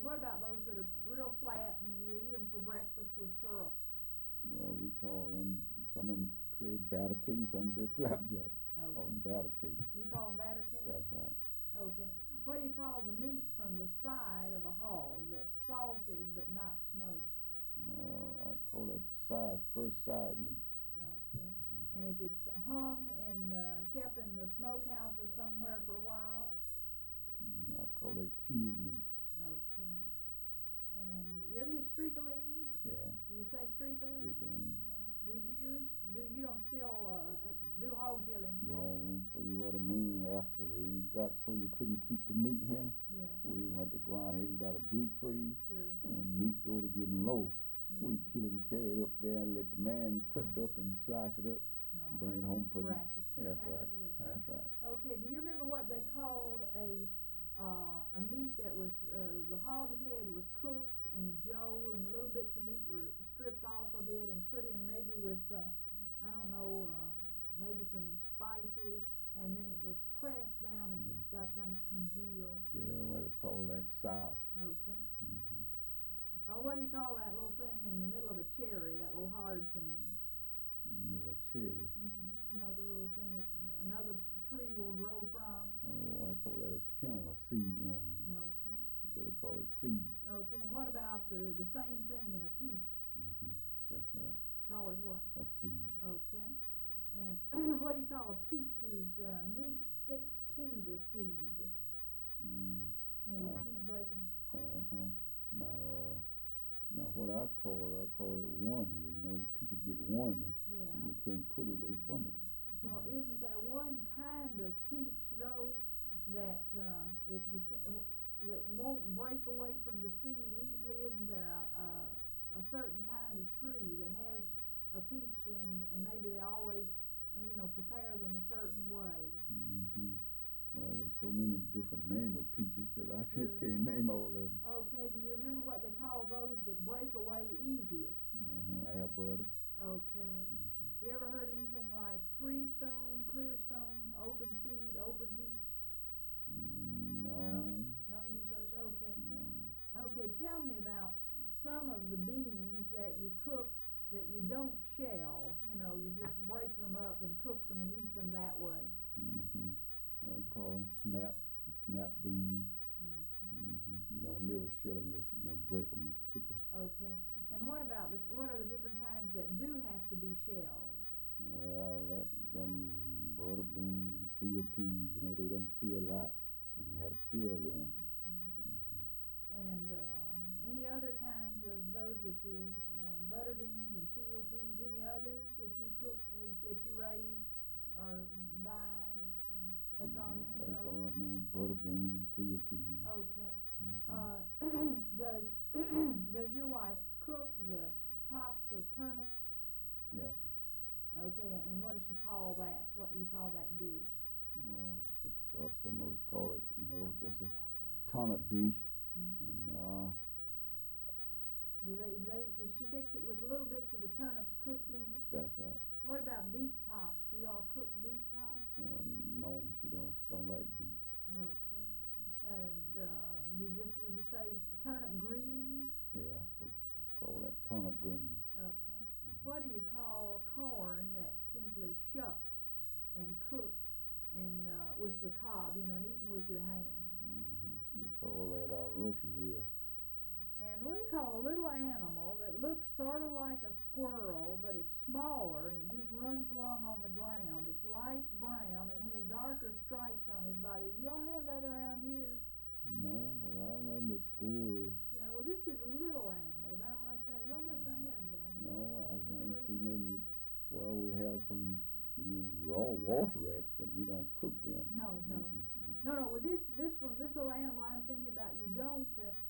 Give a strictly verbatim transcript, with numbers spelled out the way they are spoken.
what about those that are real flat and you eat them for breakfast with syrup? Well, we call them, some of them say batter cake, some say flapjack. Okay. Call them batter cake. You call them batter cake? That's right. Okay. What do you call the meat from the side of a hog that's salted but not smoked? Well, I call that side, fresh side meat. Okay. And if it's hung and uh, kept in the smokehouse or somewhere for a while? Mm, I call that cube meat. Okay. And you ever hear streakeline? Yeah. Do you say streakeline? Streakeline. Yeah. Do you use, do you don't still uh, do hog killing? Do No, so you what I mean, after you got so you couldn't keep the meat here, you? Yeah. we went to go out here and got a deep freeze. Sure. And when meat go to getting low, Mm-hmm. we kill it and carry it up there and let the man cut it up and slice it up, Right. bring it home, put Rack it. it. That's package right. it up. That's right. Okay. Do you remember what they called a uh, a meat that was uh, the hog's head was cooked and the jowl and the little bits of meat were stripped off of it and put in maybe with uh, I don't know uh, maybe some spices, and then it was pressed down and it got kind of congealed. Yeah, what they call that sauce. Okay. Mm-hmm. Uh, what do you call that little thing in the middle of a cherry? That little hard thing. In the middle of cherry. Mm-hmm. You know, the little thing that another tree will grow from. Oh, I call that a channel, a seed one. Okay. Better call it seed. Okay, and what about the, the same thing in a peach? Mm-hmm. That's right. Call it what? A seed. Okay. And what do you call a peach whose uh, meat sticks to the seed? Mm. You know, you Uh, can't break them. Uh-huh. Now, uh, now what I call it, I call it wormy. You know, the peach will get wormy, Yeah. and you can't pull away from it. Well, Mhm. isn't there one kind of peach though that uh, that you can that won't break away from the seed easily? Isn't there a, a, a certain kind of tree that has a peach, and and maybe they always uh, you know prepare them a certain way? Mm-hmm. Well, there's so many different names of peaches that I Sure. just can't name all of them. Okay, do you remember what they call those that break away easiest? Mm-hmm. Air butter. Okay. Mm-hmm. You ever heard anything like freestone, clearstone, open seed, open peach? Mm, no. Don't use those? Okay. No. Okay, tell me about some of the beans that you cook that you don't shell. You know, you just break them up and cook them and eat them that way. Mm-hmm. I call them snaps, snap beans. Okay. Mm-hmm. You don't never shell them, just you know break them and cook them. Okay. And what about the what are the different kinds that do have to be shelled? Well, that them butter beans and field peas, you know, they done fill out, and you have to shell them. Okay. And uh, any other kinds of those that you uh, butter beans and field peas? Any others that you cook that, that you raise or buy? That, uh, that's all you No, remember? that's all I remember. Butter beans and field peas. Okay. Mm-hmm. Uh, does does your wife cook the tops of turnips? Yeah. Okay, and what does she call that? What do you call that dish? Well, it's, uh, some of us call it, you know, it's a turnip dish, Mm-hmm. and uh, Do they, they does she fix it with little bits of the turnips cooked in it? that's right. What about beet tops? Do you all cook beet tops? Well, no, she don't don't like beets. Okay. And uh, you just would you say turnip greens? Yeah, we just call that turnip green. Okay. What do you call corn that's simply shucked and cooked and uh, with the cob, you know, and eaten with your hands? Mm-hmm. We call that our roasting ear. And what do you call a little animal that looks sort of like a squirrel, but it's smaller and it just runs along on the ground? It's light brown and has darker stripes on his body. Do y'all have that around here? No, but I don't remember what school is. Yeah, well, this is a little animal, about like that. Y'all must not have them down here. No, I That's a ain't little seen thing. them. Well, we have some you know, raw water rats, but we don't cook them. No, no. Mm-hmm. No, no, with this, this one, this little animal I'm thinking about, you don't, uh,